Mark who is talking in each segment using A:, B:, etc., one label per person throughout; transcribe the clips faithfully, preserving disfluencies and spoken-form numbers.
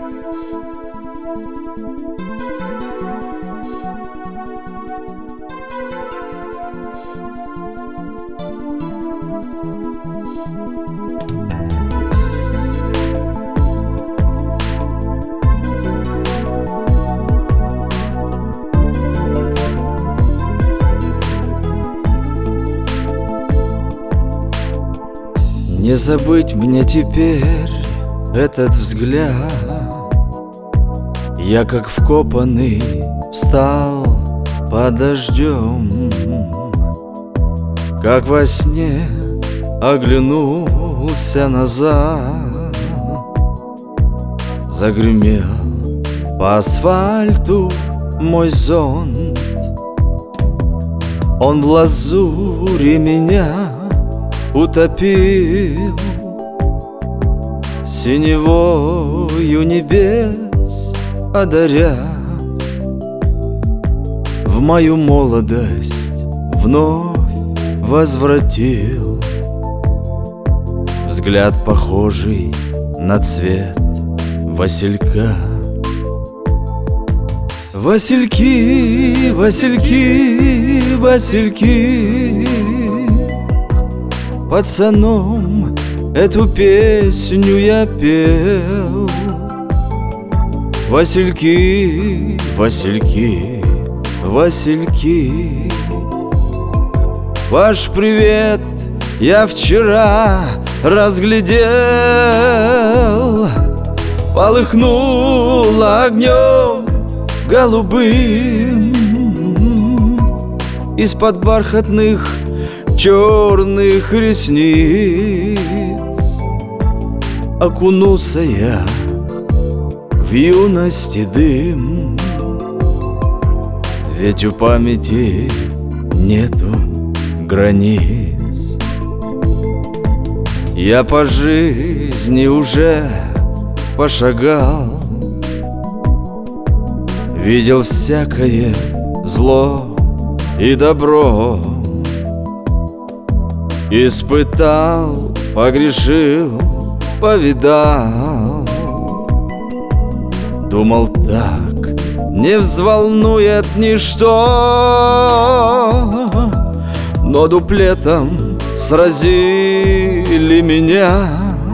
A: Не забыть мне теперь этот взгляд. Я как вкопанный встал под дождем, как во сне оглянулся назад. Загремел по асфальту мой зонт, он в лазури меня утопил, синевою небес одаря. В мою молодость вновь возвратил взгляд, похожий на цвет василька. Васильки, васильки, васильки, пацаном эту песню я пел. Васильки, васильки, васильки, ваш привет я вчера разглядел. Полыхнул огнем голубым из-под бархатных черных ресниц. Окунулся я в юности дым, ведь у памяти нету границ. Я по жизни уже пошагал, видел всякое зло и добро, испытал, погрешил, повидал. Думал, так не взволнует ничто, но дуплетом сразили меня.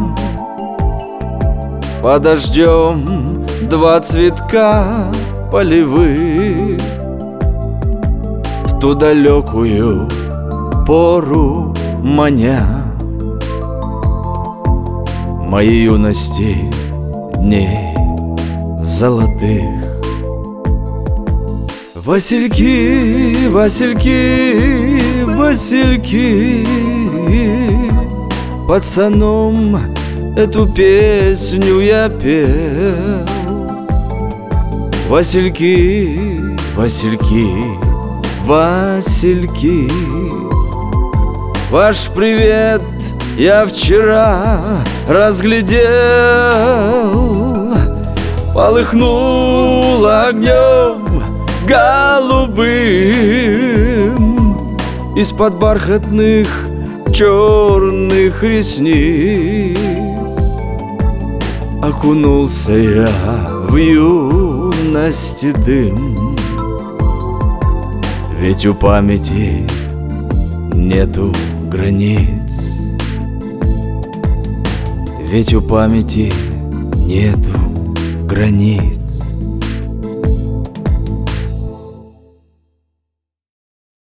A: Под дождем два цветка полевых в ту далекую пору маня моей юности дней золотых. Васильки, васильки, васильки, пацаном эту песню я пел. Васильки, васильки, васильки, ваш привет я вчера разглядел. Полыхнул огнем голубым из-под бархатных черных ресниц. Окунулся я в юности дым, ведь у памяти нету границ. Ведь у памяти нету границ.